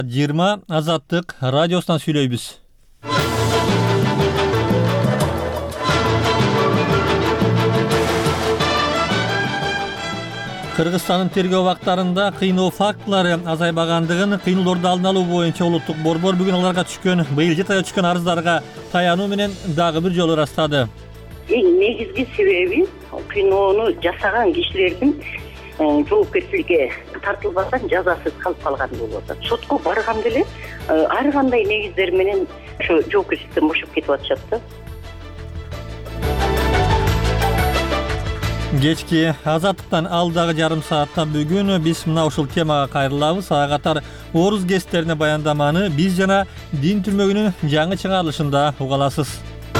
20 Азаттык радиосунан сүйлөйбүз. Кыргызстандын тергөө бактарында кыйноо фактылары азайбагандыгын, кыйноолорду алдын алуу боюнча улуттук борбор бүгүн аларга түшкөн, быйыл жетая түшкөн арыздарга таянуу менен дагы бир жолу ырастады. Эң негизги себеби кыйноону жасаган кишилердин жоопкерчиликке тартылбастан жазасыз калып калган болуп атат. Сотко барганда эле ар кандай негиздер менен ошо жоопкерчиликтен бошоп кетип атышат да. Кечки Азаттыктан алдагы жарым саатта бүгүн биз мына ушул темага кайрылабыз. Ага катар Орус гезиттерине баяндаманы биз жана Дин түрмөгүнүн жаңы чыгарылышында уга аласыз.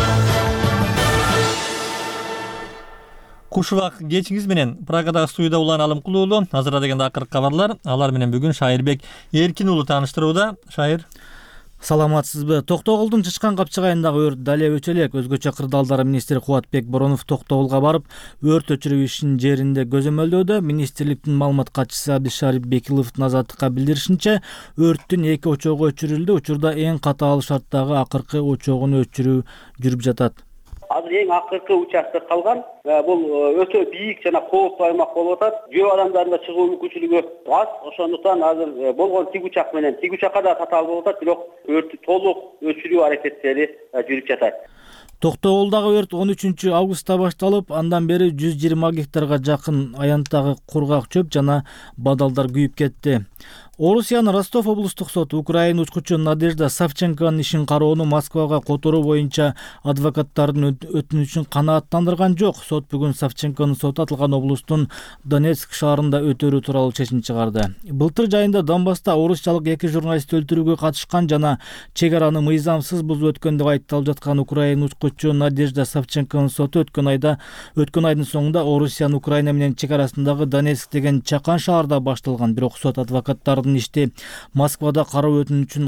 Кушубак кечиңиз менен Прагадагы студияда Улан Алымкулуулу. Азыр дегенде акыркы кабарлар. Алар менен бүгүн Шайырбек Эркин уулу тааныштырууда. Шайыр, саламатсызбы? Токтогулдун Чычкан капчыгайындагы өрт дале өчө элек. Өзгөчө кырдаалдар министри Кубатбек Боронов Токтогулга барып, өрт өчүрүү ишинин жеринде көзөмөлдөөдө. Министрликтин маалымат катчысы Абдишарип Бекиловдун Азаттыкка билдиришинче, өрттүн 2 очогу өчүрүлдү. Учурда эң катаал шарттагы акыркы очогун өчүрүү жүрүп жатат. Азыр эң акыркы участок калган. Бул өтө бийик жана кооптуу аймак болуп атат. Жөө адамдарында чыгуу мүмкүнчүлүгү аз. Ошондуктан азыр болгон тигучак менен тигучакка да татаал болуп атат, бирок өрттү толук өчүрүү аракеттери жүрүп жатат. Токтогулдагы өрт 13 августта башталып, андан бери 120 гектарга жакын аянттагы кургак чөп жана бадалдар күйүп кетти. Орусиянын Ростов облустук соту Украина учкучу Надежда Савченконун ишин кароону Москвага которуу боюнча адвокаттардын өтүнүчүн канааттандырган жок. Сот бүгүн Савченконун соту аталган облустун Донецк шаарында өтөрүү тууралуу чечим чыгарды. Былтыр жайында Донбасста орусчалык 2 журналист өлтүрүүгө катышкан жана чек араны мыйзамсыз бузуп өткөн деп айыпталып жаткан Украина учкучу Надежда Савченконун соту өткөн айдын соңунда Орусиянын Украина менен чек арасындагы Донецк деген чакан шаарда башталган. Бирок сот адвокаттардын ишти Москвада кароо өтүнүчүн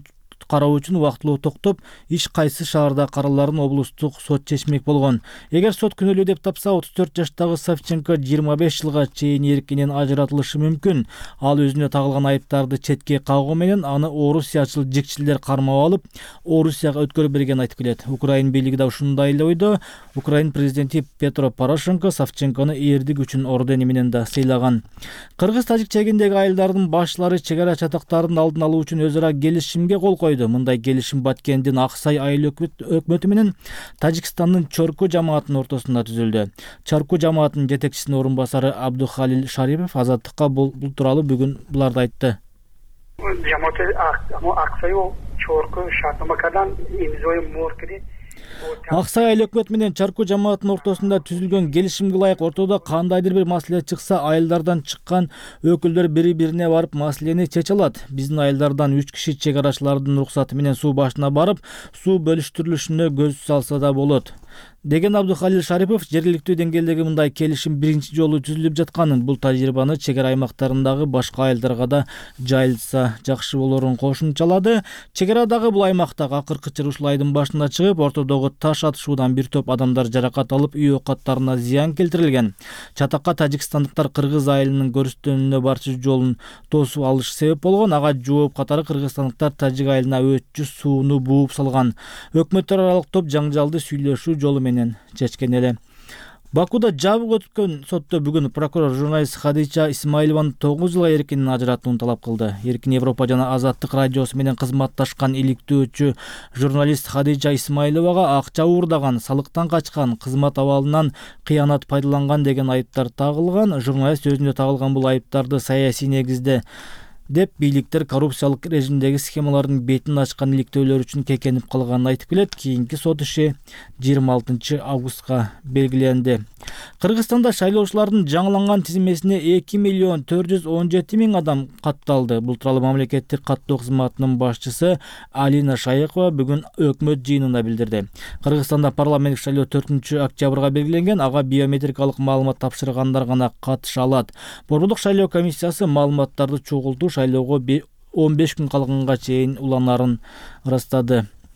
кароо үчүн убактылуу токтоп, иш кайсы шаарда караларын облустук сот чечмек болгон. Эгер сот күнөөлүү деп тапса, 34 жаштагы Савченко 25 жылга чейин эркинен ажыратылышы мүмкүн. Ал өзүнө тагылган айыптарды четке кагуу менен аны орусиячыл жикчилдер кармап алып, Орусияга өткөрүп берген айтып келет. Украин бийлиги да ушундай эле ойдо. Украин президенти Петро Порошенко Савченкону эрдик үчүн ордени менен да сыйлаган. Кыргыз-тажик чегиндеги айылдардын башчылары чек ара чатактарын алдын алуу үчүн өз ара келишимге кол койду. Мындай келишим Баткендин Аксай айыл өкмөтү менен Тажикстандын Чорку жамаатынын ортосунда түзүлдү. Чорку жамаатынын жетекчисинин орун басары Абдухалил Шарипов Азаттыкка бул тууралуу бүгүн буларды айтты. Аксай айыл өкмөт менен Чорку жамаатынын ортосунда түзүлгөн келишимге ылайык ортодо кандайдыр бир маселе чыкса, айылдардан чыккан өкүлдөр бири-бирине барып маселени чече алат. Биздин айылдардан 3 киши чек арачылардын уруксаты менен суу башына барып, суу бөлүштүрүлүшүнө көз салса да болот деген Абдухалил Шарипов жергиликтүү деңгээлдеги мындай келишим биринчи жолу түзүлүп жатканын, бул тажрыйбаны чек ара аймактарындагы башка айылдарга да жайылса жакшы болорун кошумчалады. Чек арадагы бул аймактагы акыркы чыр ушул айдын башында чыгып, ортодогу таш атышуудан бир топ адамдар жаракат алып, үй окаттарына зыян келтирилген. Чатакка тажикстандыктар кыргыз айылынын көрүстөнүнө барчу жолун тосуп алышы себеп болгон. Ага жооп катары кыргызстандыктар тажик айылына өтчү сууну бууп салган. Өкмөттөр аралык топ жаңжалды сүйлөшүү жолу менен чечкен эле. Бакуда жабык өткөн сотто бүгүн прокурор журналист Хадича Исмаилованын 9 жылга эркинен ажыратууну талап кылды. Эркин Европа жана Азаттык радиосу менен кызматташкан иликтөөчү журналист Хадича Исмаиловага акча уурдаган, салыктан качкан, кызмат абалынан кыянат пайдаланган деген айыптар тагылган. Журналист өзүнө тагылган бул айыптарды саясий негизде деп бийликтер коррупциялык режимдеги схемалардын бетин ачкан иликтөөлөр үчүн кекенип калганын айтып келет. Кийинки сот иши 26 августка белгиленди. Кыргызстанда шайлоочулардын жаңыланган тизмесине 2.417.000 адам катталды. Бул тууралуу мамлекеттик каттоо кызматынын башчысы Алина Шайыкова бүгүн өкмөт жыйынында билдирди. Кыргызстанда парламенттик шайлоо 4 октябрга белгиленген. Ага биометрикалык маалымат тапшыргандар гана катыша алат. Борбордук шайлоо комиссиясы маалыматтарды чогултуу шайлоого 15 күн калганга чейин уланарын ырастады.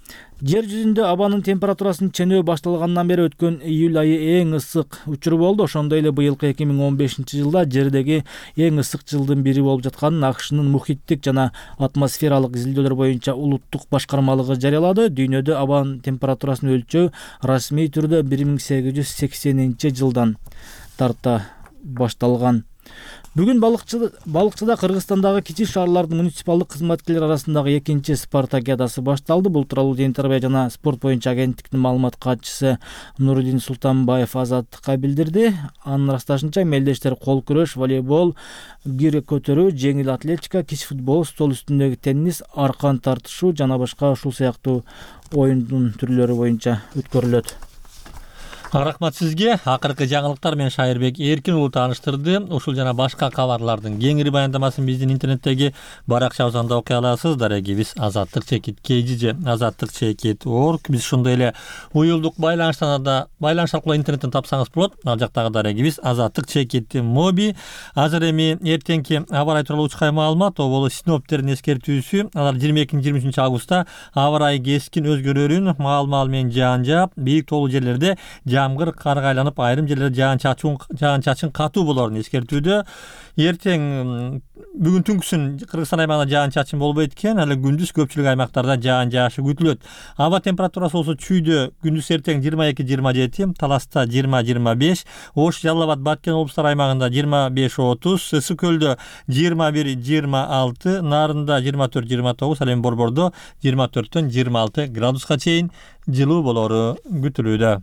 Жер жүзүндө абанын температурасынын ченөө башталгандан бери өткөн июль айы эң ысык учуру болду. Ошондой эле быйылкы 2015-жылда жердеги эң ысык жылдын бири болуп жатканын АКШнын мухиттик жана атмосфералык изилдөөлөр боюнча улуттук башкармалыгы жарыялады. Дүйнөдө абанын температурасын өлчөө расмий түрдө 1880-жылдан тарта башталган. Бүгүн балыкчыда Кыргызстандагы кичи шаарлардын муниципалдык кызматкерлери арасындагы экинчи спартакиадасы башталды. Бул тууралуу Ден тарбия жана спорт боюнча агенттиктин маалымат катчысы Нурудин Султанбаев Азаттыкка билдирди. Анын ырасташынча мелдештер кол күрөш, волейбол, гир көтөрүү, жеңил атлетика, кичи футбол, стол үстүндөгү теннис, аркан тартышуу жана башка ушул сыяктуу оюндун түрлөрү боюнча өткөрүлөт. Рахмат сизге. Акыркы жаңылыктар менен Шайырбек Эркин уулу тааныштырды. Ушул жана башка кабарлардын кеңири баяндамасын биздин интернеттеги баракчабыздан да окуй аласыз. Дарегибиз Азаттык чекит KG Азаттык чекит org. Биз ошондой эле уюлдук байланыштан да байланыш аркылуу интернеттен тапсаңыз болот. Ал жактагы дарегибиз Азаттык чекит моби. Азыр эми эртеңки аба ырайы тууралуу учкай маалымат, боло синоптиктердин эскертүүсү. Алар 22-23 августта аба ырайы кескин өзгөрөрүн маал менен жаан жаап, бийик тоолуу жерлерде жамгыр карга айланып, айрым жерлерде жаан чачын катуу болоорун эскертүүдө. Эртең бүгүн түнкүсүн Кыргызстан аймагында жаан чачын болбойт экен, ал күндүз көпчүлүк аймактарда жаан жаашы күтүлөт. Аба температурасы болсо чүйдө күндүз эртең 22-27, Таласта 20-25, Ош, Жалал Абад, Баткен облустар аймагында 25-30, Ысык көлдө 21-26, Нарында 24-29, ал эми Борбордо 24-26 градуска чейин жылуу болоору күтүлүүдө.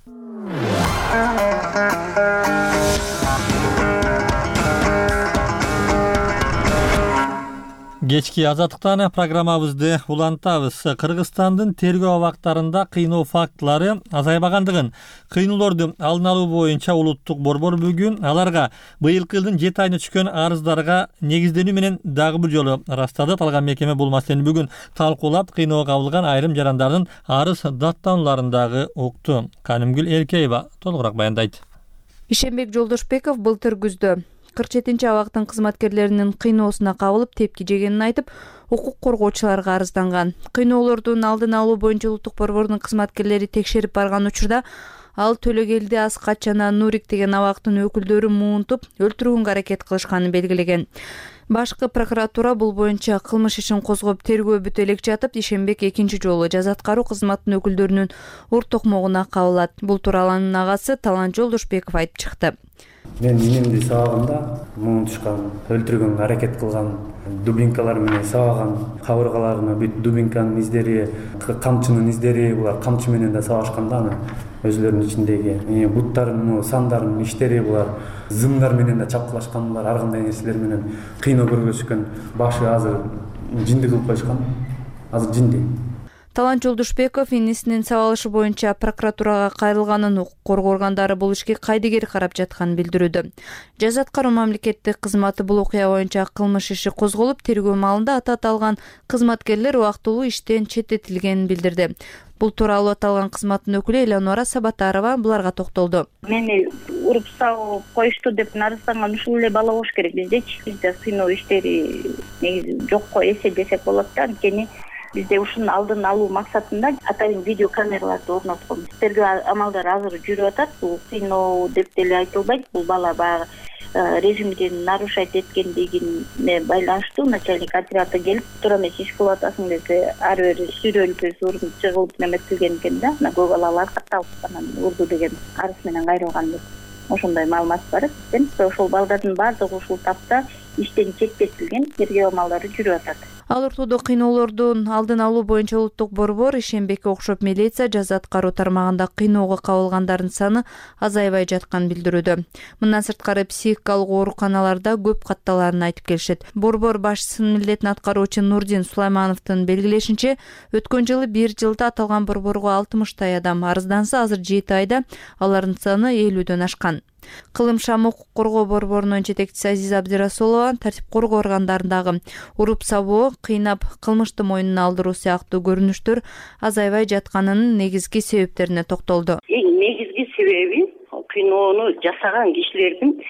Кечки Азаттыктан программабызды улантабыз. Кыргызстандын тергөө абактарында кыйноо фактылары азайбагандыгын, кыйноолорду алдын алуу боюнча улуттук борбор бүгүн аларга быйылкы жылдын 7 айына түшкөн арыздарга негизденүү менен дагы бир жолу ырастады. Аталган мекеме бул маселени бүгүн талкуулап, кыйноого кабылган айрым жарандардын арыз даттанууларын дагы укту. Канымгүл Эркеева толугураак баяндайт. Ишенбек Жолдошбеков былтыр күздө 47-нчи абактын кызматкерлеринин кыйноосуна кабылып тепки жегенин айтып, укук коргоочуларга арызданган. Кыйноолордун алдын алуу боюнча улуттук борбордун кызматкерлери текшерип барган учурда ал Төлөгелди Аскат жана Нурик деген абактын өкүлдөрү муунтуп өлтүрүүгө аракет кылышканын белгилеген. Башкы прокуратура бул боюнча кылмыш ишин козгоп тергөө бүтө элек жатып, Ишенбек экинчи жолу жаза аткаруу кызматынын өкүлдөрүнүн ур токмогуна кабылат. Бул тууралуу анын агасы Талант Жолдошбеков айтып чыкты. Мен инемди сабаганда муунтушкан, өлтүргөнгө аракет кылган, дубинкалар менен сабаган, кабыргаларына бүт дубинканын издери, камчынын издери, булар камчы менен да сабашканда аны өзүлөрүнүн ичиндеги буттарын, сандарынын иштери, булар зымдар менен да чапкылашкан, булар ар кандай нерселер менен кыйноо көргөзүшкөн. Башы азыр жинди кылып коюшкан. Азыр жинди. Талант Жолдошбеков инисинин сабалышы боюнча прокуратурага кайрылганын, укук коргоо органдары бул ишке кайдыгер карап жатканын билдирүүдө. Жаза аткаруу мамлекеттик кызматы бул окуя боюнча кылмыш иши козголуп, тергөө маалында аты аталган кызматкерлер убактылуу иштен четтетилгенин билдирди. Бул тууралуу аталган кызматтын өкүлү Элеонора Сабатарова буларга токтолду. Мени уруп сабап коюшту деп арызданган ушул эле бала болуш керек. Бизде кыйноо иштери негизи жокко эсе десек болот да, анткени бизде ушунун алдын алуу максатында атайын видео камераларды орнотконбуз. Тергөө амалдары азыр жүрүп атат. Бул кыйноо деп деле айтылбайт. Бул бала баягы режимдин нарушать эткендигине байланыштуу начальник отряда келип, туура эмес иш кылып атасың десе, ар бир сүрөлүп урун чыгылып неметилген экен да. Көп балалар катталып анан урду деген арыз менен кайрылган деп. Ошондой маалымат бар экен. Ошол балдардын баардыгы ушул тапта иштен четтетилген, тергөө амалдары жүрүп атат. Ал ортодо кыйноолордун алдын алуу боюнча улуттук борбор Ишенбекке окшоп милиция жаза аткаруу тармагында кыйноого кабылгандардын саны азайбай жатканын билдирүүдө. Мындан сырткары психикалык ооруканаларда көп катталарын айтып келишет. Борбор башчысынын милдетин аткаруучу Нурдин Сулаймановдун белгилешинче, өткөн жылы бир жылда аталган борборго 60 адам арызданса, азыр 7 айда алардын саны 50дөн ашкан. Кылым шам укук коргоо борборунун жетекчиси Азиза Абдирасулова тартип коргоо органдарындагы уруп сабоо, кыйнап кылмышты мойнуна алдыруу сыяктуу көрүнүштөр азайбай жатканынын негизги себептерине токтолду. Эң негизги себеби кыйноону жасаган кишилердин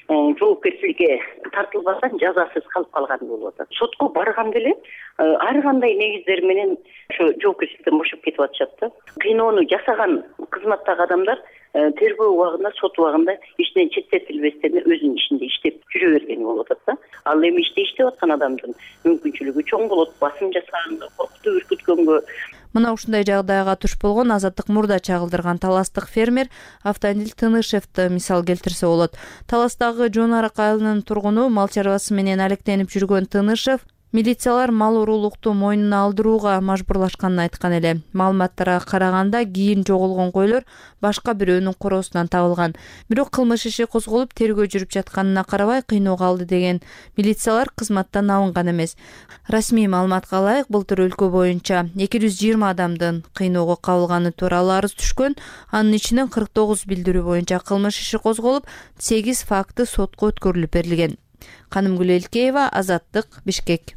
жоопкерчиликке тартылбастан жазасыз калып калган болуп атат. Сотко барганда эле ар кандай негиздер менен ошо жоопкерчиликтен бошоп кетип атышат да. Кыйноону жасаган кызматтагы адамдар тергөө убагында, сот убагында иштен четтетилбестен өзүнүн ишинде иштеп жүрө бергени болуп атат да. Ал эми иште иштеп аткан адамдын мүмкүнчүлүгү чоң болот, басым жасаганга, коркутуп үркүткөнгө. Мына ушундай жагдайга туш болгон Азаттык мурда чагылдырган таластык фермер Автандил Тынышевди мисал келтирсе болот. Таластагы Жон Арак айылынын тургуну мал чарбасы менен алектенип жүргөн Тынышев милициялар мал уруулукту мойнуна алдырууга мажбурлашканын айткан эле. Маалыматтарга караганда кийин жоголгон койлор башка бирөөнүн короосунан табылган. Бирок кылмыш иши козголуп тергөө жүрүп жатканына карабай кыйноого алды деген милициялар кызматтан алынган эмес. Расмий маалыматка ылайык, былтыр өлкө боюнча 220 адамдын кыйноого кабылганы тууралуу арыз түшкөн. Анын ичинен 49 билдирүү боюнча кылмыш иши козголуп, 8 факты сотко өткөрүлүп берилген. Канымгүл Элкеева, Азаттык, Бишкек.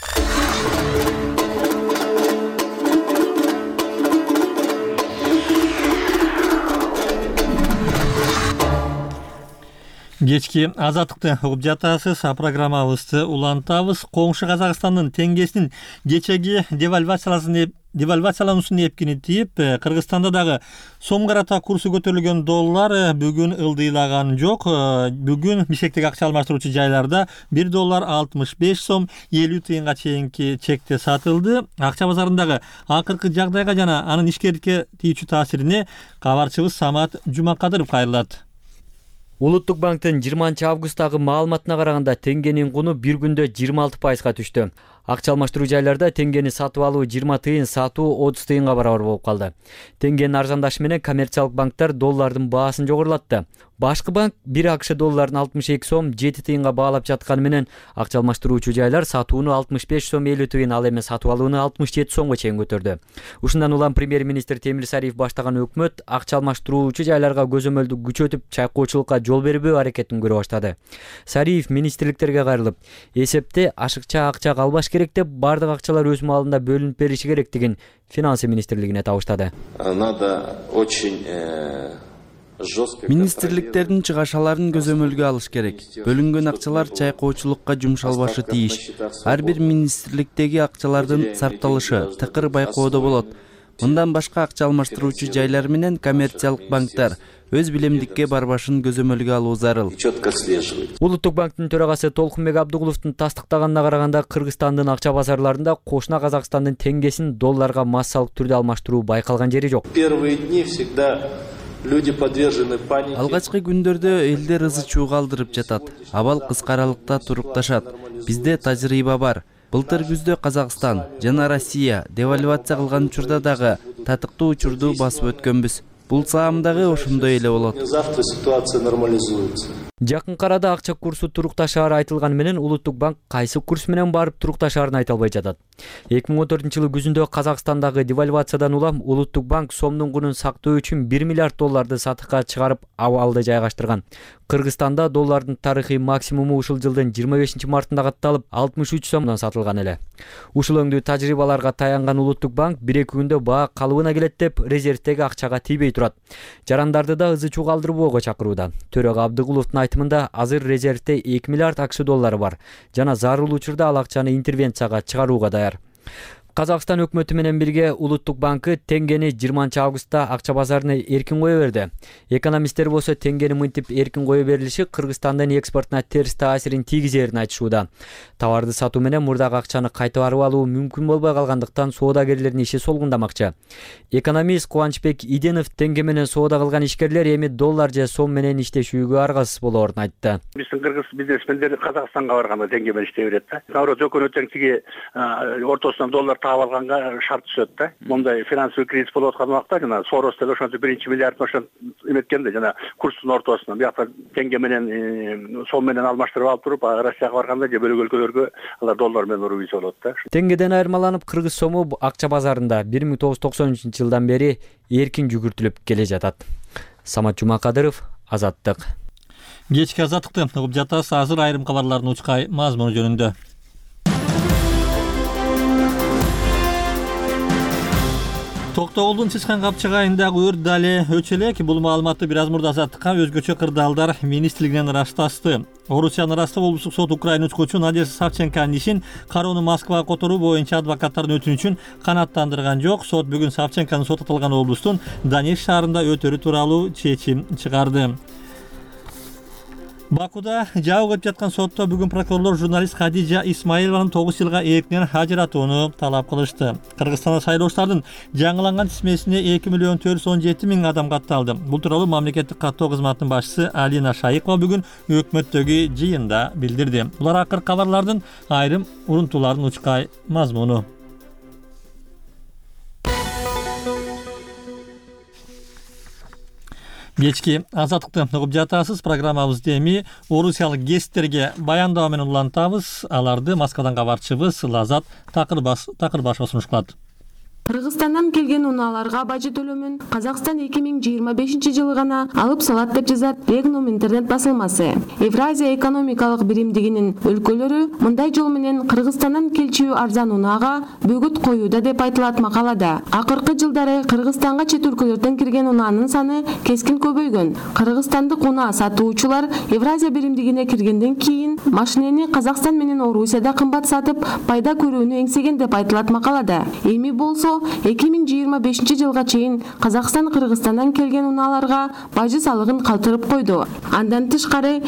Кечки Азаттыкты угуп жатасыз. Программабызды улантабыз. Коңшу Казакстандын теңгесинин кечеги девальвациялануусунун эпкини тийип, Кыргызстанда дагы сом карата курсу көтөрүлгөн доллар бүгүн ылдыйлаган жок. Бүгүн Бишкектеги акча алмаштыруучу жайларда 1 доллар 65 сом 50 тыйынга чейинки чекте сатылды. Акча базарындагы акыркы жагдайга жана анын ишкердикке тийүүчү таасирине кабарчыбыз Самат Жумакадыров кайрылат. Улуттук банктын 20 августтагы маалыматына караганда теңгенин куну бир күндө 26%га түштү. Акча алмаштыруу жайларда теңгени сатып алуу 20 тыйын, сатуу 30 тыйынга барабар болуп калды. Теңгенин арзандашы менен коммерциялык банктар доллардын баасын жогорулатты. Башкы банк 1 акш долларын 62 сом 7 тыйынга баалап жатканы менен акча алмаштыруучу жайлар сатууну 65 сом 50 тыйын, ал эми сатып алууну 67 сомго чейин көтөрдү. Ушундан улам премьер-министр Темир Сариев баштаган өкмөт акча алмаштыруучу жайларга көзөмөлдү күчөтүп, чайкоочулукка жол бербөө аракетин көрө баштады. Сариев министрликтерге кайрылып, эсепте ашыкча акча калбаш керек деп, бардык акчалар өз маалында бөлүнүп бериши керектигин Финансы министрлигине табыштады. Надо очень Министрликтердин чыгашаларын көзөмөлгө алыш керек. Бөлүнгөн акчалар чайкоочулукка жумшалбашы тийиш. Ар бир министрликтеги акчалардын сарпталышы тыкыр байкоодо болот. Мындан башка акча алмаштыруучу жайлар менен коммерциялык банктар өз билемдикке барбашын көзөмөлгө алуу зарыл. Улуттук банктын төрагасы Толкунбек Абдыгуловдун тастыктаганына караганда, Кыргызстандын акча базарларында кошуна Казакстандын теңгесин долларга массалык түрдө алмаштыруу байкалган жери жок. Алгачкы күндөрдө элдер ызы чууга алдырып жатат. Абал кыска аралыкта турукташат. Бизде тажрыйба бар. Былтыр күздө Казакстан жана Россия девальвация кылган учурда дагы татыктуу учурду басып өткөнбүз. Бул саамдагы ошондой эле болот. Жакын арада акча курсу турукташаары айтылган менен Улуттук банк кайсы курс менен барып турукташаарын айта албай жатат. 2014-жылы күзүндө Казакстандагы девальвациядан улам Улуттук банк сомдун кунун сактоо үчүн 1 миллиард долларды сатыкка чыгарып абалды жайгаштырган. Кыргызстанда доллардын тарыхый максимуму ушул жылдын 25 мартында катталып 63 сомдон сатылган эле. Ушул өңдүү тажрыйбаларга таянган Улуттук банк 1-2 күндө баа калыбына келет деп резервтеги акчага тийбей турат. Жарандарды да ызы чууга алдырбоого чакырууда. Төрөгө Абдыгуловдун айтымында азыр резервте 2 миллиард акш доллары бар жана зарыл учурда ал акчаны интервенцияга чыгарууга даяр. Казакстан өкмөтү менен бирге Улуттук банкы теңгени 20 августта акча базарына эркин кое берди. Экономисттер болсо теңгени мынтип эркин кое берилиши Кыргызстандын экспортуна терс таасирин тийгизерин айтышууда. Товарды сатуу менен мурдагы акчаны кайтарып алуу мүмкүн болбой калгандыктан соодагерлердин иши солгундамакчы. Экономист Кубанычбек Иденов теңге менен соода кылган ишкерлер эми доллар же сом менен иштешүүгө аргасыз болоорун айтты. Биздин кыргыз бизнесмендер Казакстанга барганда теңге менен иштей берет да. Наоборот, өкмөттүн тиги ортосунан доллар таап алганга шарт түшөт да. Мындай финансылык кризис болуп аткан убакта жана Сорос деле ошончо 1 миллиард ошон эметкенде жана курстун ортосунан биякта теңге менен сом менен алмаштырып алып туруп, Россияга барганда же бөлөк өлкөлөргө алар доллар менен урубийсе болот да. Теңгеден айырмаланып, кыргыз сому акча базарында 1993-жылдан бери эркин жүгүртүлүп келе жатат. Самат Жумакадыров, Азаттык. Кечки Азаттыкты угуп жатасыз. Азыр айрым кабарлардын учкай мазмуну жөнүндө. Токтогулдун Чычкан капчыгайындагы өрт дале өчө элек. Бул маалыматты бир аз мурда Азаттыкка өзгөчө кырдаалдар министрлигинен ырасташты. Орусиянын Ростов облустук сот Украина учкучу Надежда Савченконун ишин кароону Москвага которуу боюнча адвокаттардын өтүнүчүн канааттандырган жок. Сот бүгүн Савченконун соттотулган облустун Донецк шаарында өтөрү тууралуу чечим чыгарды. Бакуда жабык өтүп жаткан сотто бүгүн прокурорлор журналист Хадижа Исмаилованын 9 жылга эркинен ажыратууну талап кылышты. Кыргызстанда шайлоочулардын жаңыланган тизмесине 2.417.000 адам катталды. Бул тууралуу мамлекеттик каттоо кызматынын башчысы Алина Шайыкова бүгүн өкмөттөгү жыйында билдирди. Булар акыркы кабарлардын айрым урунтуулардын учкай мазмуну. Кечки Азаттыкты угуп жатасыз. Программабызды эми орусиялык гесттерге баяндоо менен улантабыз. Аларды Москвадан кабарчыбыз Лазат Такырбашева сунуш кылат. Кыргызстандан келген унааларга бажы төлөмүн Казакстан 2025 гана алып салат деп жазат Регнум интернет басылмасы. Евразия экономикалык биримдигинин өлкөлөрү мындай жол менен Кыргызстандан келчү арзан унаага бөгөт коюуда деп айтылат макалада. Акыркы жылдары Кыргызстанга чет өлкөлөрдөн кирген унаанын саны кескин көбөйгөн. Кыргызстандык унаа сатуучулар Евразия биримдигине киргенден кийин машинени Казакстан менен Орусияда кымбат сатып пайда көрүүнү эңсеген деп айтылат макалада. Эми болсо 2025 жылга чейин Казакстан Кыргызстандан келген унааларга бажы салыгын калтырып койду. Андан тышкары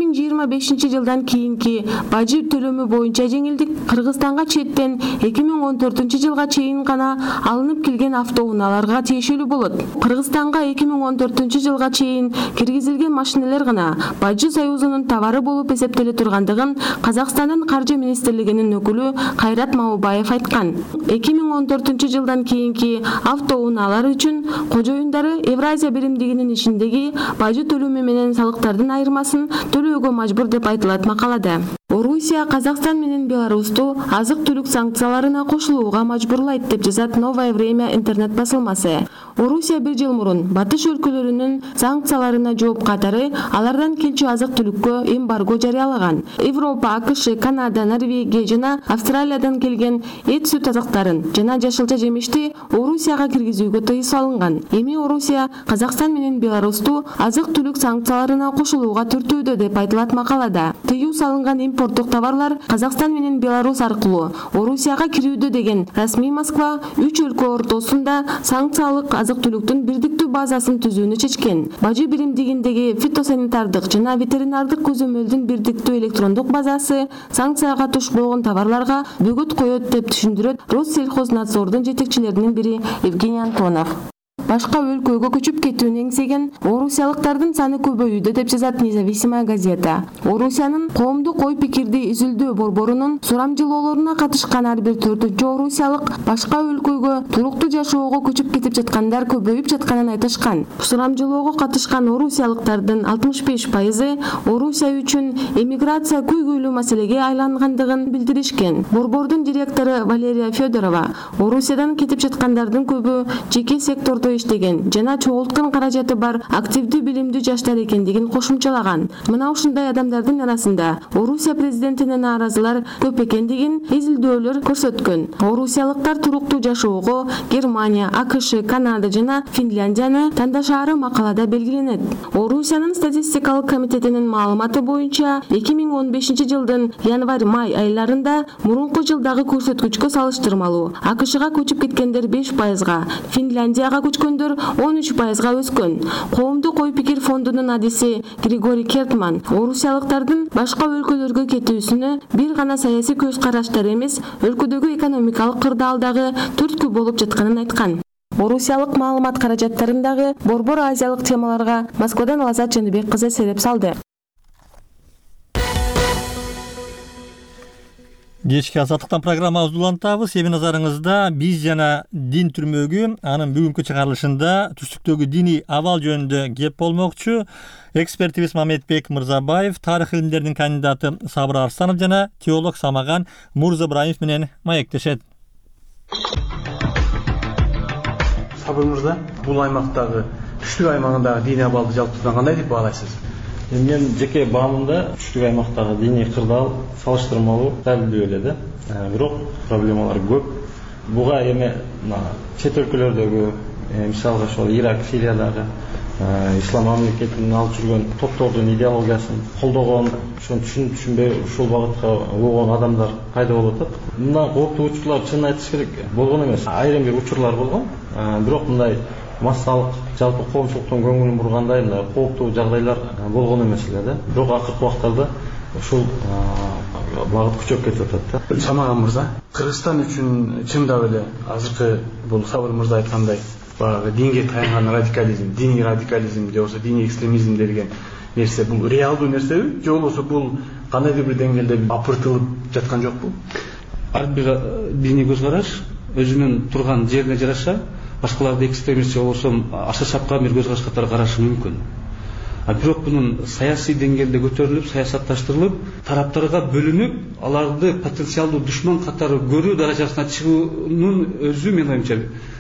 2025 жылдан кийинки бажы төлөмү боюнча жеңилдик Кыргызстанга четтен 2014 жылга чейин гана алынып келген автоунааларга тиешелүү болот. Кыргызстанга 2014 жылга чейин киргизилген машинелер гана Бажы союзунун товары болуп эсептеле тургандыгын Казакстандын каржы министрлигинин өкүлү Кайрат Маубаев айткан. 2014 жылдан кийинки автоунаалар үчүн кожоюндары Евразия биримдигинин ичиндеги бажы төлөмү менен салыктардын айырмасын төлөөгө мажбур деп айтылат макалада. Орусия Казакстан менен Беларусту азык-түлүк санкцияларына кошулууга мажбурлайт деп жазат Новое время интернет басылмасы. Орусия бир жыл мурун батыш өлкөлөрүнүн санкцияларына жооп катары алардан келчү азык-түлүккө эмбарго жарыялаган. Европа, АКШ, Канада, Норвегия жана Австралиядан келген эт сүт азыктарын жана жашылча жемишти Орусияга киргизүүгө тыюу салынган. Эми Орусия Казакстан менен Беларусту азык-түлүк санкцияларына кошулууга түртүүдө деп айтылат макалада. Тыюу салынган импорттук товарлар Казакстан менен Беларус аркылуу Орусияга кирүүдө деген расмий Москва 3 өлкө ортосунда санкциялык азык-түлүктүн бирдиктүү базасын түзүүнү чечкен. Бажы биримдигиндеги фитосанитардык жана ветеринардык көзөмөлдүн бирдиктүү электрондук базасы санкцияга туш болгон товарларга бөгөт коет деп түшүндүрөт Россельхознадзордун жетекчилеринин бири Евгений Антонов. Башка өлкөгө көчүп кетүүнү эңсеген орусиялыктардын саны көбөйүүдө деп жазат Независимая газета. Орусиянын коомдук ой пикирди изилдөө борборунун сурамжылоолоруна катышкан ар бир 4-чү орусиялык башка өлкөгө туруктуу жашоого көчүп кетип жаткандар көбөйүп жатканын айтышкан. Сурамжылоого катышкан орусиялыктардын 65% Орусия үчүн эмиграция көйгөйлүү маселеге айлангандыгын билдиришкен. Борбордун директору Валерия Федорова Орусиядан кетип жаткандардын көбү жеке сектордо иштеген жана чогулткан каражаты бар активдүү билимдүү жаштар экендигин кошумчалаган. Мына ушундай адамдардын арасында Орусия президентине нааразылар көп экендигин изилдөөлөр көрсөткөн. Орусиялыктар туруктуу жашоого Германия, АКШ, Канада жана Финляндияны тандашаары макалада белгиленет. Орусиянын статистикалык комитетинин маалыматы боюнча 2015 жылдын январь-май айларында мурунку жылдагы көрсөткүчкө салыштырмалуу АКШга көчүп кеткендер 5%, Финляндияга көчкөндөр 13%га өскөн. Коомдук ой пикир фондунун адиси Григорий Кертман орусиялыктардын башка өлкөлөргө кетүүсүнө бир гана саясий көз караштар эмес, өлкөдөгү экономикалык кырдаалдагы түрткү болуп жатканын айткан. Орусиялык маалымат каражаттарындагы борбор азиялык темаларга Москвадан Лазат Жаныбек кызы сереп салды. Кечки Азаттыктан программабызды улантабыз. Эми назарыңызда биз жана дин түрмөгү анын бүгүнкү чыгарылышында түштүктөгү диний абал жөнүндө кеп болмокчу. Экспертибиз Мамедбек Мырзабаев, тарых илимдеринин кандидаты Сабыр Арстанов жана теолог Самаган Мурзабраимов менен маектешет. Сабыр Мырза, бул аймактагы түштүк аймагындагы диний абалды жалпысынан кандай деп баалайсыз? Мен жеке баамымда түштүк аймактагы диний кырдаал салыштырмалуу табилдүү эле да. Бирок проблемалар көп. буга эми чет өлкөлөрдөгү мисалга ошол Ирак, Сириядагы ислам мамлекетинин алып жүргөн топтордун идеологиясын колдогон, ошону түшүнбөй ушул багытка уган адамдар пайда болуп атат. Мындан коркутуучулар чын айтыш керек болгон эмес. Айрым бир учурлар болгон. Бирок мындай массалык жалпы коомчулуктун көңүлүн бургандай мындай кооптуу жагдайлар болгон эмес эле да. Бирок акыркы убактарда ушул багыт күчөп кетип атат да. Самаган мырза, Кыргызстан үчүн чындап эле азыркы бул Сабыр мырза айткандай баягы динге таянган радикализм, диний радикализм же болбосо диний экстремизм деген нерсе бул реалдуу нерсеби же болбосо бул кандайдыр бир деңгээлде апыртылып жаткан жокпу? Ар бир диний көз караш өзүнүн турган жерине жараша башкаларды экстремист же болбосо аша чапкан бир көз караш катары карашы мүмкүн. Бирок бунун саясий деңгээлде көтөрүлүп, саясатташтырылып, тараптарга бөлүнүп, аларды потенциалдуу душман катары көрүү даражасына чыгуунун өзү менин оюмча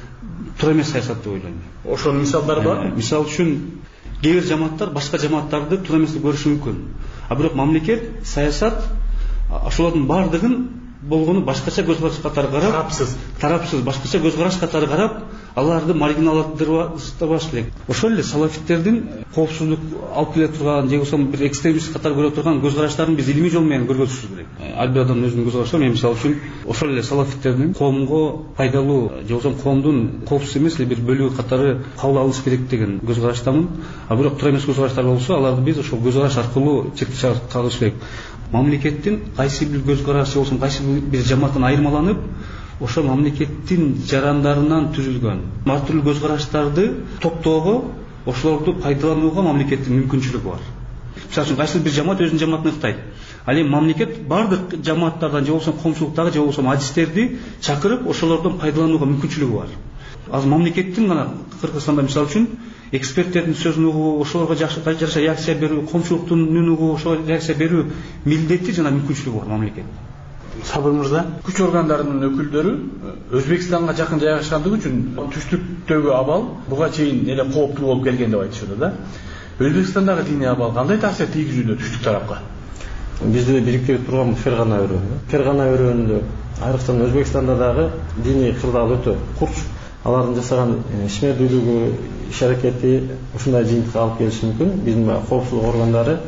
туура эмес саясат деп ойлойм. Ошонун мисалдары бар. Мисал үчүн кээ бир жамааттар башка жамааттарды туура эмес деп көрүшү мүмкүн. Бирок мамлекет, саясат ошолордун баардыгын болгону башкача көз караш катары карап, тарапсыз башкача көз караш катары карап, аларды маргиналдырбаш керек. Ошол эле салафиттердин коопсуздук алып келе турган же болбосо бир экстремист катары көрө турган көз караштарын биз илимий жол менен көргөзүшүбүз керек. Ар бир адамдын өзүнүн көз карашы бар. Мен мисалы үчүн ошол эле салафиттердин коомго пайдалуу же болбосо коомдун коопсуз эмес эле бир бөлүгү катары кабыл алыш керек деген көз караштамын. Бирок туура эмес көз караштар болсо, аларды биз ошол көз караш аркылуу чекке чыгарыш керек. Мамлекеттин кайсы бир көз карашы болсун, кайсы бир жамааттан айырмаланып, ошо мамлекеттин жарандарынан түзүлгөн ар түрдүү көз караштарды топтоого, ошолорду пайдаланууга мамлекеттин мүмкүнчүлүгү бар. Мисалы үчүн кайсы бир жамаат өзүнүн жамаатын ыктайт. Ал эми мамлекет бардык жамааттардан же болбосо коомчулуктагы же болбосо адистерди чакырып, ошолордон пайдаланууга мүмкүнчүлүгү бар. Азыр мамлекеттин гана Кыргызстанда мисалы үчүн эксперттердин сөзүн угуу, ошолорго жараша реакция берүү, коомчулуктун үнүн угуу, ошого реакция берүү милдети жана мүмкүнчүлүгү бар мамлекет. Сабыр мырза, күч органдарынын өкүлдөрү Өзбекстанга жакын жайгашкандыгы үчүн түштүктөгү абал буга чейин эле кооптуу болуп келген деп айтышты да. Өзбекстандагы диний абал кандай таасир тийгизүүдө түштүк тарапка? Бизди бириктирип турган Фергана өрөөнү. Фергана өрөөнүндө айрыкча Өзбекстанда дагы диний кырдаал өтө курч. Алардын жасаган ишмердүүлүгү, иш аракети ушундай жыйынтыкка алып келиши мүмкүн. Биздин коопсуздук органдары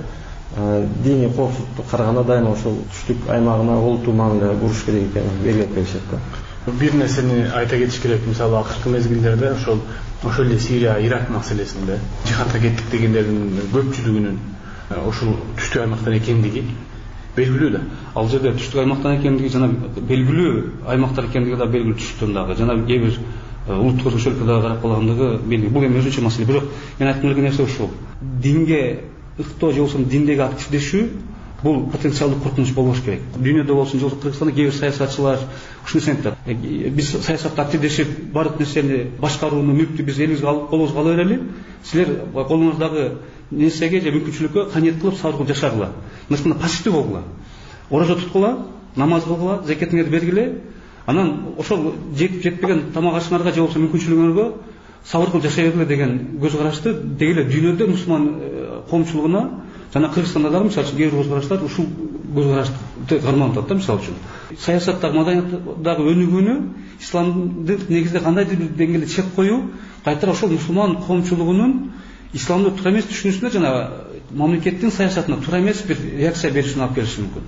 диний коопсуздукты караганда дайыма ошол түштүк аймагына олуттуу мааниле буруш керек экенин белгилеп беришет да. Бир нерсени айта кетиш керек, мисалы акыркы мезгилдерде ошол эле Сирия, Ирак маселесинде жихадка кеттик дегендердин көпчүлүгүнүн ошол түштүк аймактан экендиги белгилүү да. Ал жерде түштүк аймактан экендиги жана белгилүү аймактар экендиги да белгилүү түштүктөн дагы жана кээ бир улуттук өзгөчөлүккө дагы карап калгандыгы белгилүү. Бул эми өзүнчө маселе. Бирок мен айткым келген нерсе ушул. Динге ыктоо же болбосо диндеги активдешүү бул потенциалдуу коркунуч болбош керек. Дүйнөдө болсун же болбосо Кыргызстанда кээ бир саясатчылар ушуну айтат. Биз саясатта активдешип баардык нерсени башкарууну мүлктү биз элибизге алып колубузга ала берели. Силер колуңуздагы нерсеге же мүмкүнчүлүккө каниет кылып сабыр кылып жашагыла. Мындайча пассивдүү болгула. Ораза туткула, намаз кылгыла, закетиңерди бергиле. Анан ошол жетпеген тамак ашыңарга же болбосо мүмкүнчүлүгүңөргө сабыр кылып жашай бергиле деген көз карашты деги эле дүйнөдө мусулман коомчулугуна жана Кыргызстанда дагы мисалы үчүн кээ бир көз караштар ушул көз карашты карманып атат да. Мисалы үчүн саясаттагы маданияттагы өнүгүүнү исламды негизде кандайдыр бир деңгээлде чек коюу кайтара ошол мусулман коомчулугунун исламды туура эмес түшүнүүсүнө жана мамлекеттин саясатына туура эмес бир реакция беришине алып келиши мүмкүн.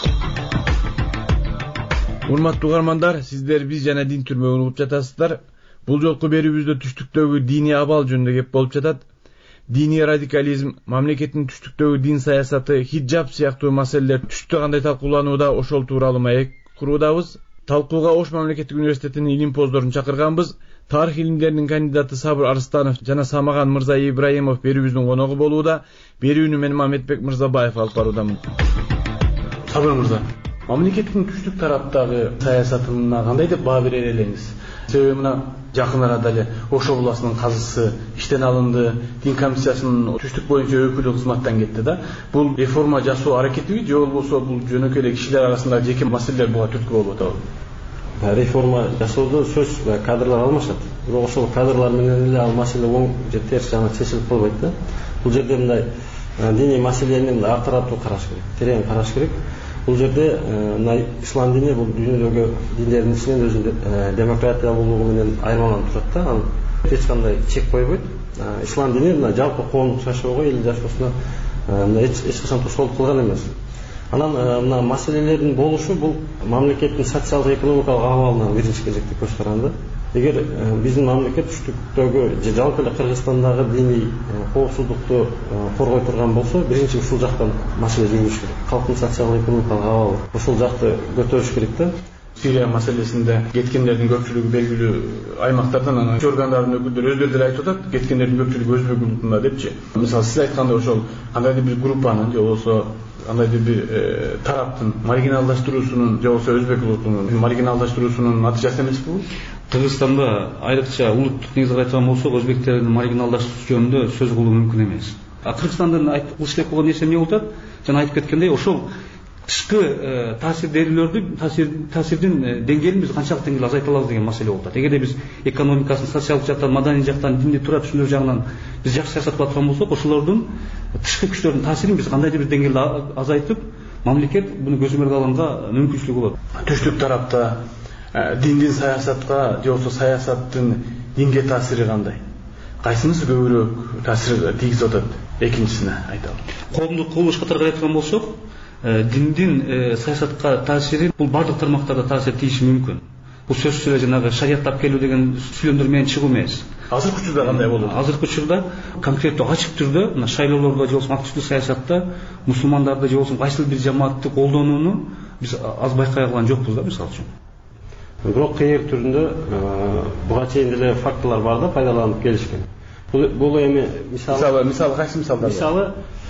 Урматтуу угармандар, сиздер биз жана дин түрмөгүн угуп жатасыздар. Бул жолку берүүбүздө түштүктөгү диний абал жөнүндө кеп болуп жатат. Диний радикализм, мамлекеттин түштүктөгү дин саясаты, хиджаб сыяктуу маселелер түштүктө кандай талкууланууда, ошол тууралуу маек куруудабыз. Талкууга Ош мамлекеттик университетинин илимпоздорун чакырганбыз. Тарых илимдеринин кандидаты Сабыр Арыстанов жана Самаган Мырза Ибраимов берүүбүздүн коногу болууда. Берүүнү мен Мамедбек Мырзабаев алып баруудамын. Сабыр мырза, мамлекеттин түштүк тараптагы саясатына кандай деп баа берер элеңиз? Себеби мына жакын арада эле Ош областынын казысы иштен алынды, дин комиссиясынын түштүк боюнча өкүлү кызматтан кетти да. Бул реформа жасоо аракетиби же болбосо бул жөнөкөй эле кишилер арасындагы жеке маселелер буга түрткү болуп атабы? Реформа жасоодо сөз кадрлар алмашат. Бирок ошол кадрлар менен эле ал маселе оң же терс жана чечилип калбайт да. Бул жерде мындай диний маселени ар тараптуу караш керек, терең караш керек. бул жерде мына ислам дини бул дүйнөдөгү диндердин ичинен өзү демократиялуулугу менен айырмаланып турат да, анын эч кандай чек койбойт. Ислам дини мына жалпы коомдук жашоого, эл жашоосуна мына эч качан тосолдук кылган эмес. Анан мына маселелердин болушу бул мамлекеттин социалдык экономикалык абалына биринчи кезекте көз каранды. Эгер биздин мамлекет түштүктөгү же жалпы эле Кыргызстандагы диний коопсуздукту коргой турган болсо, биринчи ушул жактан маселе жүргүзүш керек. Калктын социалдык экономикалык абалы ушул жакты көтөрүш керек да. Сирия маселесинде кеткендердин көпчүлүгү белгилүү аймактардан, анан ич органдардын өкүлдөрү өздөрү деле айтып атат, кеткендердин көпчүлүгү өзбек улутунда депчи. Мисалы сиз айткандай ошол кандайдыр бир группанын же болбосо кандайдыр бир тараптын маргиналдаштыруусунун же болбосо өзбек улутунун маргиналдаштыруусунун натыйжасы эмеспи бул? Кыргызстанда айрыкча улуттук негизде айткан болсок, өзбектердин маргиналдаштыруу жөнүндө сөз кылуу мүмкүн эмес. Кыргызстандын кылыш керек болгон нерсе эмне болуп атат? Жана айтып кеткендей, ошол тышкы таасирдин деңгээлин биз канчалык деңгээлде азайта алабыз деген маселе болуп атат. Эгерде биз экономикасын, социалдык жактан, маданий жактан, диний туура түшүнүү жагынан биз жакшы саясат кыла турган болсок, ошолордун тышкы күчтөрдүн таасирин биз кандайдыр бир деңгээлде азайтып, мамлекет буну көзөмөлгө алганга мүмкүнчүлүгү болот. Түштүк тарапта диндин саясатка же болбосо саясаттын динге таасири кандай? Кайсынысы көбүрөөк таасир тийгизип атат? Экинчисине айталы. Коомдук кубулуш катары карай турган болсок, диндин саясатка таасири бул бардык тармактарда таасир тийиши мүмкүн. Бул сөзсүз эле жанагы шариаттап келүү деген сүйлөмдөр менен чыгуу эмес. Азыркы учурда кандай болот? Азыркы учурда конкреттүү ачык түрдө мына шайлоолордо же болбосо активдүү саясатта мусулмандарды же болбосо кайсыл бир жамаатты колдонууну биз аз байкай алган жокпуз да, мисалы үчүн. Бирок кайыр түрүндө буга чейин деле фактылар бар да, пайдаланып келишкен. Бул эми мисалы кайсы мисалдар? Мисалы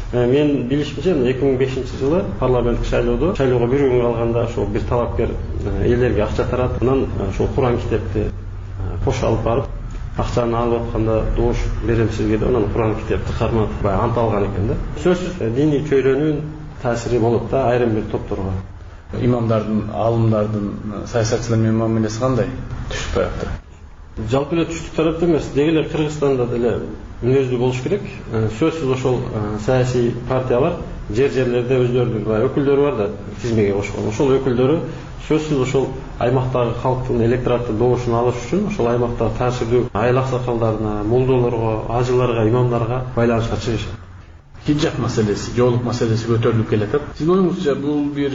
мен билишимче 2005-жылы парламенттик шайлоого бир күн калганда ошол бир талапкер элдерге акча таратып, анан ошол Куран китепти кош алып барып, акчаны алып атканда добуш берем сизге деп, анан Куран китепти карматып ант алган экен да. Сөзсүз диний чөйрөнүн таасири болот да айрым бир топторго. Имамдардын, алымдардын саясатчылар менен мамилеси кандай түштүк тарапта? Жалпы эле түштүк тарапта эмес, дегеле Кыргызстанда деле мүнөздүү болуш керек. Сөзсүз ошол саясий партиялар жерлерде өздөрүнүн өкүлдөрү бар да, тизмеге кошкон. Ошол өкүлдөрү сөзсүз ошол аймактагы калктын электораттын добушун алыш үчүн ошол аймактагы таасирдүү айыл аксакалдарына, молдолорго, ажыларга, имамдарга байланышка чыгышат. Хиджаб маселеси, жоолук маселеси көтөрүлүп келатат. Сиздин оюңузча бул бир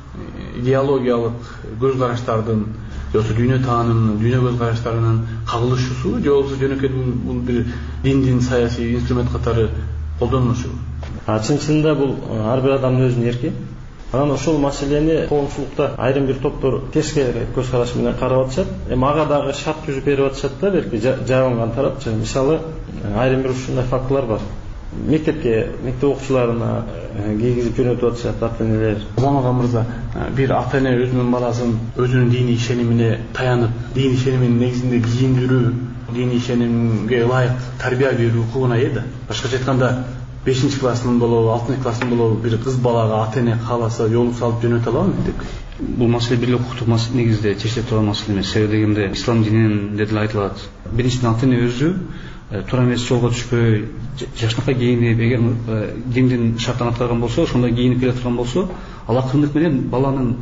идеологиялык көз караштардын же болбосо дүйнө таанымынын, дүйнө көз караштарынын кагылышуусу же болбосо жөнөкөй бул бир диндин саясий инструмент катары колдонулушу? Чын-чынында бул ар бир адамдын өзүнүн эрки. Анан ошол маселени коомчулукта айрым бир топтор тескери көз караш менен карап атышат. Ага дагы шарт түзүп берип атышат да, белки жабынган тарапчы. Мисалы, айрым бир ушундай фактылар бар. Мектеп окуучуларына кийгизип жөнөтүп атышат ата-энелер. Заманга мырза, бир ата-эне өзүнүн баласын өзүнүн диний ишенимине таянып, диний ишениминин негизинде кийиндирүү, диний ишенимге ылайык тарбия берүү укугуна ээ да. Башкача айтканда, 5-класстын болобу, 6-класстын болобу бир кыз балага ата-эне кааласа жолук салып жөнөтө алабы мектепке? Бул маселе бир эле укуктук негизде чечиле турган маселе эмес. Себеби дегенде ислам дининде деле айтылат. Биринчиден ата-эне өзү туура эмес жолго түшпөй, жакшынакай кийинип, эгер диндин шартын аткарган болсо, ошондой кийинип келе турган болсо, ал акырындык менен баланын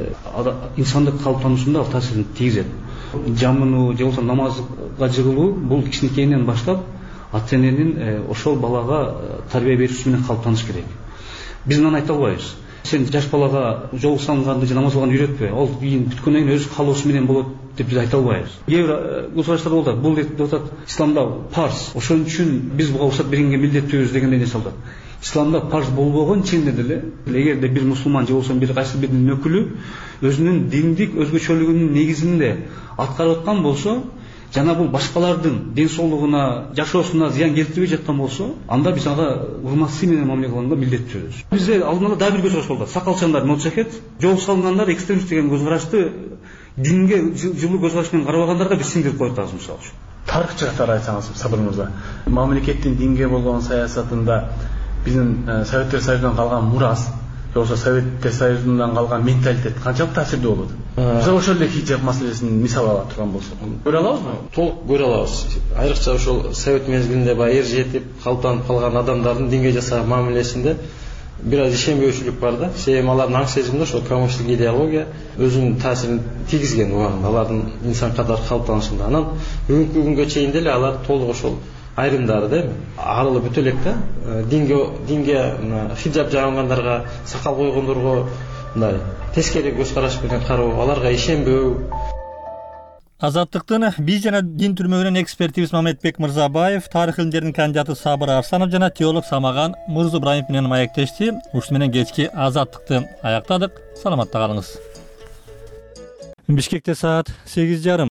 инсандык калыптануусунда ал таасирин тийгизет. Жамынуу же болбосо намазга жыгылуу бул кичинекейинен баштап ата-эненин ошол балага тарбия берүүсү менен калыптаныш керек. Биз мынаны айта албайбыз. Сен жаш балага жолук салганды же намаз кылганды үйрөтпө, ал кийин бүткөндөн кийин өз каалоосу менен болот деп биз айта албайбыз. Кээ бир көзкараштар болот. Бул деп атат, исламда парз. Ошон үчүн биз буга уруксат бергенге милдеттүүбүз дегендей нерсе алат. Исламда парз болбогон чынында деле, эгерде бир мусулман же болбосо бир кайсы бир дин өкүлү өзүнүн диндик өзгөчөлүгүнүн негизинде аткарып аткан болсо, жана бул башкалардын ден соолугуна, жашоосуна зыян келтирбей жаткан болсо, анда биз ага урматсыз менен мамиле кылганга милдеттүүбүз. Бизде алдын ала дагы бир көз караш болду. Сакалчандар моджахет, жол салгандар экстремист деген көз карашты динге жылуу көз караш менен карабагандарга биз сиңдирип коюп атабыз, мисалы үчүн. Тарыхчы катары айтсаңыз, Сабыр мырза, мамлекеттин динге болгон саясатында биздин Советтер Союзунан калган мурас, же болбосо Советтер Союзунан калган менталитет канчалык таасирдүү болот? Биз ошол эле хиджаб маселесин мисал ала турган болсок, көрө алабызбы? Толук көрө алабыз. Айрыкча ошол совет мезгилинде эр жетип, калыптанып калган адамдардын динге жасаган мамилесинде бир аз ишенбөөчүлүк бар да. Себеби алардын аң сезиминде ошол коммунисттик идеология өзүнүн таасирин тийгизген убагында алардын инсан катары калыптанышында. Анан бүгүнкү күнгө чейин деле алар толук ошол айрымдары да арылы бүтө элек да. Динге хиджаб жагандарга, сакал койгондорго мындай тескери көз караш менен кароо, аларга ишенбөө. Азаттыктын биз жана дин түрмөгүнөн экспертибиз Мамедбек Мырзабаев, тарых илимдеринин кандидаты Сабыр Арсанов жана теолог Самаган Мырзыбраимов менен маектешти. Ушун менен кечки Азаттыкты аяктадык. Саламатта калыңыз. Бишкекте саат 8:30.